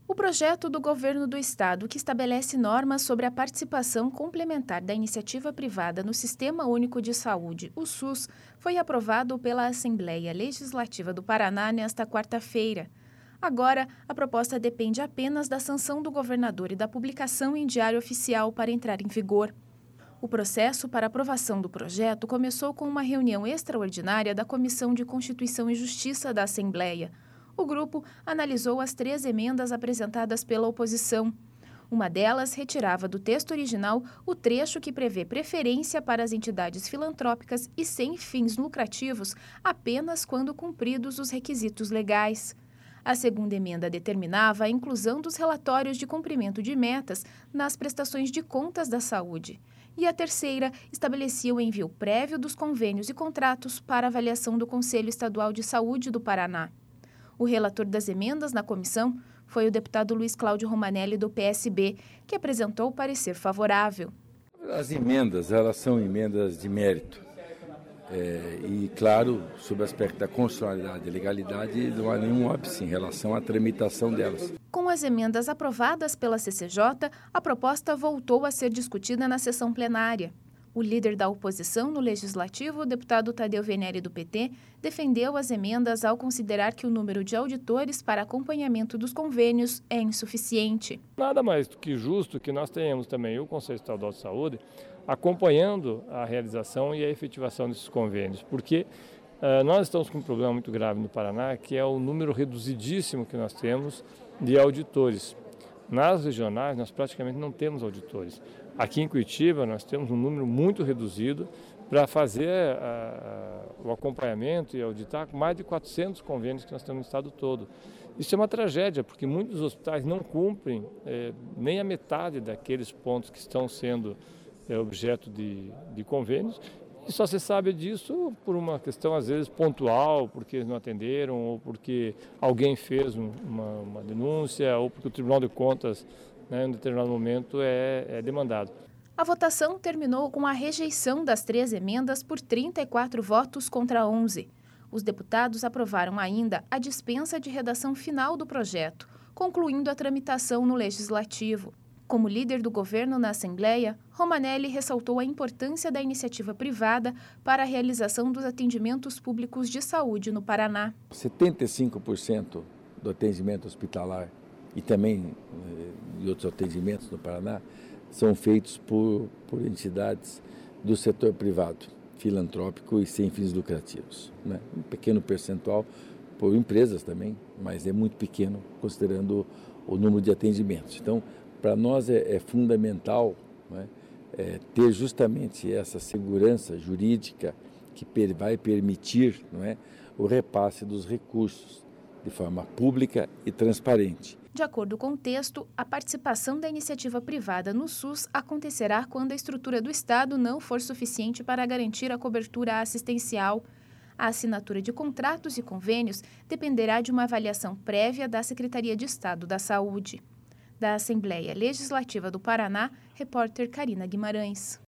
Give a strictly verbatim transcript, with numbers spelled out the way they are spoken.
O projeto do governo do estado que estabelece normas sobre a participação complementar da iniciativa privada no Sistema Único de Saúde, o SUS, foi aprovado pela Assembleia Legislativa do Paraná nesta quarta-feira. Agora, a proposta depende apenas da sanção do governador e da publicação em Diário Oficial para entrar em vigor. O processo para aprovação do projeto começou com uma reunião extraordinária da Comissão de Constituição e Justiça da Assembleia. O grupo analisou as três emendas apresentadas pela oposição. Uma delas retirava do texto original o trecho que prevê preferência para as entidades filantrópicas e sem fins lucrativos apenas quando cumpridos os requisitos legais. A segunda emenda determinava a inclusão dos relatórios de cumprimento de metas nas prestações de contas da saúde. E a terceira estabelecia o envio prévio dos convênios e contratos para avaliação do Conselho Estadual de Saúde do Paraná. O relator das emendas na comissão foi o deputado Luiz Cláudio Romanelli, do P S B, que apresentou o parecer favorável. As emendas, elas são emendas de mérito. É, e, claro, sob o aspecto da constitucionalidade e legalidade, não há nenhum óbice em relação à tramitação delas. Com as emendas aprovadas pela C C J, a proposta voltou a ser discutida na sessão plenária. O líder da oposição no Legislativo, o deputado Tadeu Venere, do P T, defendeu as emendas ao considerar que o número de auditores para acompanhamento dos convênios é insuficiente. Nada mais do que justo que nós tenhamos também o Conselho Estadual de Saúde acompanhando a realização e a efetivação desses convênios, porque uh, nós estamos com um problema muito grave no Paraná, que é o número reduzidíssimo que nós temos de auditores. Nas regionais, nós praticamente não temos auditores. Aqui em Curitiba, nós temos um número muito reduzido para fazer a, a, o acompanhamento e auditar mais de quatrocentos convênios que nós temos no estado todo. Isso é uma tragédia, porque muitos hospitais não cumprem é, nem a metade daqueles pontos que estão sendo é, objeto de, de convênios. E só se sabe disso por uma questão, às vezes, pontual, porque eles não atenderam, ou porque alguém fez um, uma, uma denúncia, ou porque o Tribunal de Contas, né, em um determinado momento, é, é demandado. A votação terminou com a rejeição das três emendas por trinta e quatro votos contra onze. Os deputados aprovaram ainda a dispensa de redação final do projeto, concluindo a tramitação no Legislativo. Como líder do governo na Assembleia, Romanelli ressaltou a importância da iniciativa privada para a realização dos atendimentos públicos de saúde no Paraná. setenta e cinco por cento do atendimento hospitalar e também de outros atendimentos no Paraná são feitos por, por entidades do setor privado, filantrópico e sem fins lucrativos, né? Um pequeno percentual por empresas também, mas é muito pequeno considerando o número de atendimentos. Então, para nós é, é fundamental, né, é, ter justamente essa segurança jurídica que per, vai permitir, não é, o repasse dos recursos de forma pública e transparente. De acordo com o texto, a participação da iniciativa privada no SUS acontecerá quando a estrutura do Estado não for suficiente para garantir a cobertura assistencial. A assinatura de contratos e convênios dependerá de uma avaliação prévia da Secretaria de Estado da Saúde. Da Assembleia Legislativa do Paraná, repórter Carina Guimarães.